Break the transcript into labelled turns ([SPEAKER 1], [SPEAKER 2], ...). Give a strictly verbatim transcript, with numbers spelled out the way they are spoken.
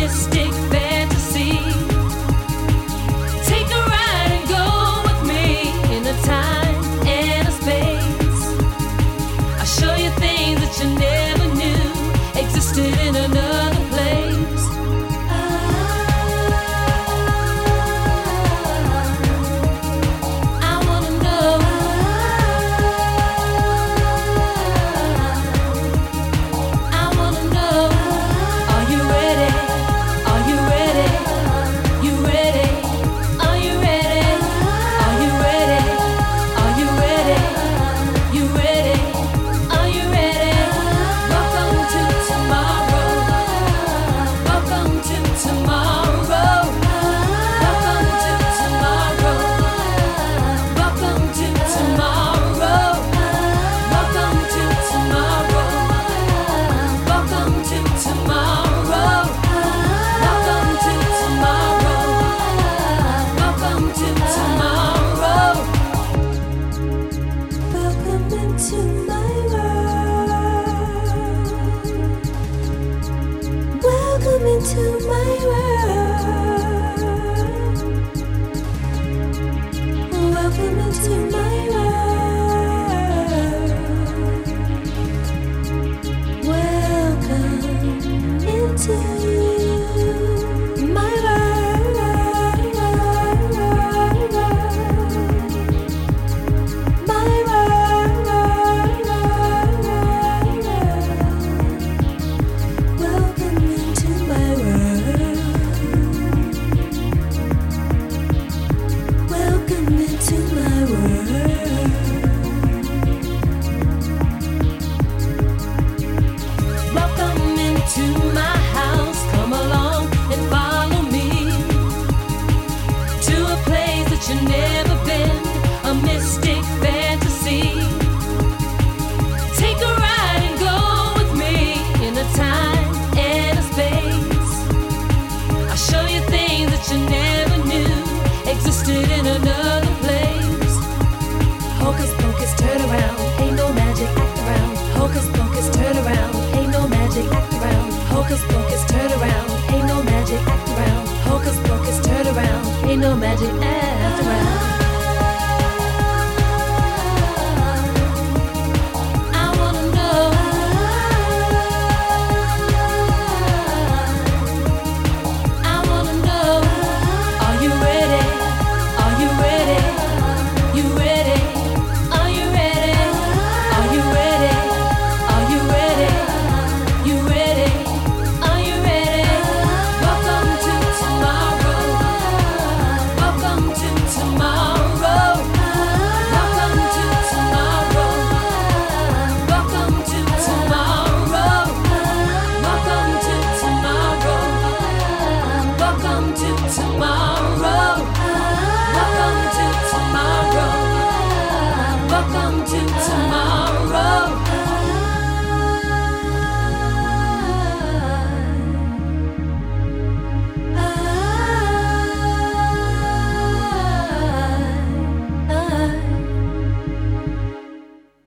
[SPEAKER 1] mystic fantasy. Take a ride and go with me in a time and a space. I'll show you things that you never knew existed in another place. I wanna know. I wanna know. Are you ready? Are you ready? You ready? Are you ready? Are you ready? Are you ready? You ready? Are you ready? Welcome to tomorrow. Welcome to tomorrow. Welcome to tomorrow. Welcome to tomorrow. Welcome to tomorrow. Welcome to tomorrow. Welcome to tomorrow. Welcome to tomorrow. Welcome into my world. Welcome into my world. Welcome into my world. Welcome into my world. My world. Welcome into my world. Welcome into my world. Welcome into my house. Come along and follow me to a place that you've never been, a mystic fantasy. Take a ride and go with me in a time and a space. I'll show you things that you never knew existed in another place. Hocus pocus, turn around, ain't no magic, act around. Hocus pocus, turn around, ain't no magic, act around. Hocus pocus, turn around, ain't no magic, act around. Hocus pocus, turn around, ain't no magic, act around.